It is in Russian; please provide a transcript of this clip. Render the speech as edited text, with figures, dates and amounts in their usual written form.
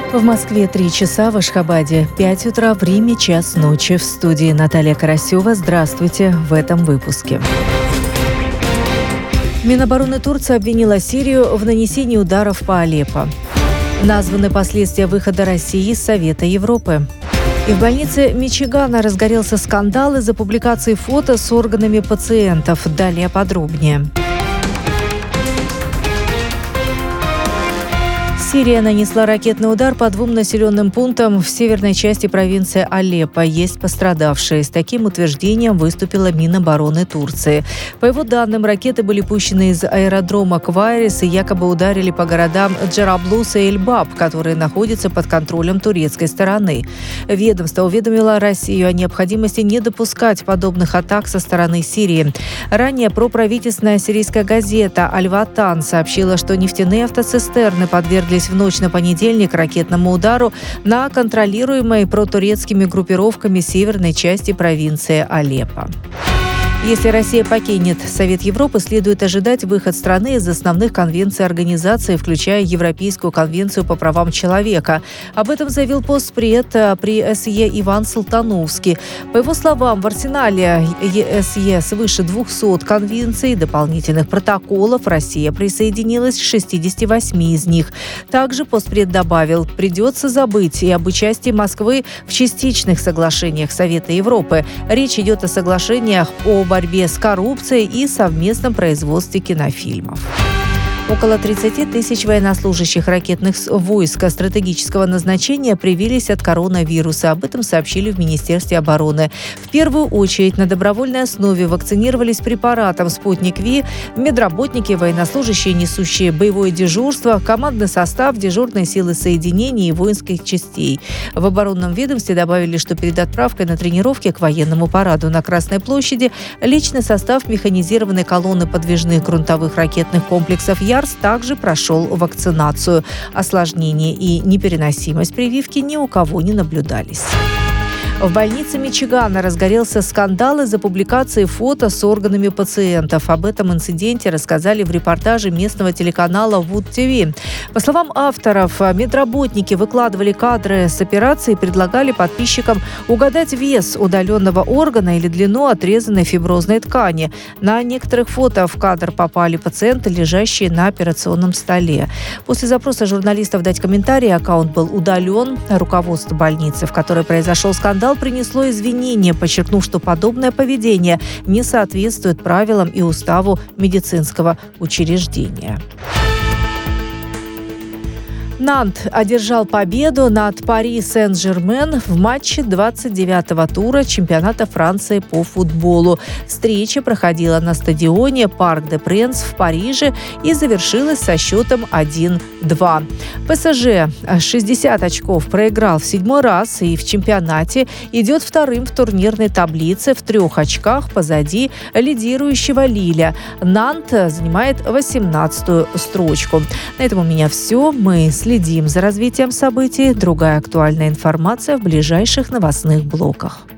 В Москве 3 часа, в Ашхабаде 5 утра, в Риме час ночи. В студии Наталья Карасева. Здравствуйте в этом выпуске. Минобороны Турции обвинила Сирию в нанесении ударов по Алеппо. Названы последствия выхода России из Совета Европы. И в больнице Мичигана разгорелся скандал из-за публикации фото с органами пациентов. Далее подробнее. Сирия нанесла ракетный удар по 2 населенным пунктам в северной части провинции Алеппо. Есть пострадавшие. С таким утверждением выступила Минобороны Турции. По его данным, ракеты были пущены из аэродрома Квайрис и якобы ударили по городам Джараблус и Эльбаб, которые находятся под контролем турецкой стороны. Ведомство уведомило Россию о необходимости не допускать подобных атак со стороны Сирии. Ранее проправительственная сирийская газета «Аль-Ватан» сообщила, что нефтяные автоцистерны подверглись в ночь на понедельник ракетному удару на контролируемой протурецкими группировками северной части провинции Алеппо. Если Россия покинет Совет Европы, следует ожидать выход страны из основных конвенций организации, включая Европейскую конвенцию по правам человека. Об этом заявил постпред при ЕСЕ Иван Салтановский. По его словам, в арсенале ЕСЕ свыше 200 конвенций и дополнительных протоколов. Россия присоединилась к 68 из них. Также постпред добавил, придется забыть и об участии Москвы в частичных соглашениях Совета Европы. Речь идет о соглашениях о борьбе с коррупцией и совместном производстве кинофильмов. Около 30 тысяч военнослужащих ракетных войск стратегического назначения привились от коронавируса. Об этом сообщили в Министерстве обороны. В первую очередь на добровольной основе вакцинировались препаратом «Спутник Ви» медработники, военнослужащие, несущие боевое дежурство, командный состав, дежурные силы соединений и воинских частей. В оборонном ведомстве добавили, что перед отправкой на тренировки к военному параду на Красной площади личный состав механизированной колонны подвижных грунтовых ракетных комплексов «Ярс» также прошел вакцинацию. Осложнения и непереносимость прививки ни у кого не наблюдались. В больнице Мичигана разгорелся скандал из-за публикации фото с органами пациентов. Об этом инциденте рассказали в репортаже местного телеканала Wood TV. По словам авторов, медработники выкладывали кадры с операции и предлагали подписчикам угадать вес удаленного органа или длину отрезанной фиброзной ткани. На некоторых фото в кадр попали пациенты, лежащие на операционном столе. После запроса журналистов дать комментарий, аккаунт был удален. Руководство больницы, в которой произошел скандал, принесло извинения, подчеркнув, что подобное поведение не соответствует правилам и уставу медицинского учреждения. Нант одержал победу над Пари Сен-Жермен в матче 29-го тура чемпионата Франции по футболу. Встреча проходила на стадионе Парк де Пренс в Париже и завершилась со счетом 1-2. ПСЖ 60 очков проиграл в 7-й раз и в чемпионате идет вторым в турнирной таблице в 3 очках позади лидирующего Лиля. Нант занимает 18-ю строчку. На этом у меня все. Мы следим за развитием событий. Другая актуальная информация в ближайших новостных блоках.